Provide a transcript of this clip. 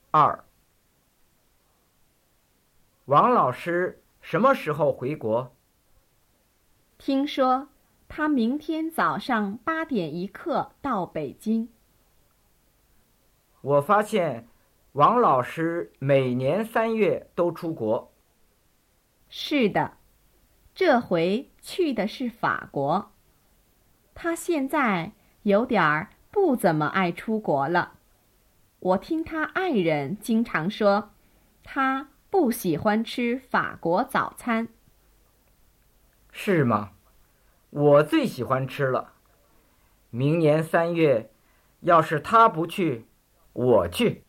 二，王老师什么时候回国？ 听说他明天早上8点一刻到北京。 我发现王老师每年3月都出国。 是的，这回去的是法国。他现在有点儿不怎么爱出国了。我听他爱人经常说，他不喜欢吃法国早餐。 是吗？我最喜欢吃了。明年3月，要是他不去，我去。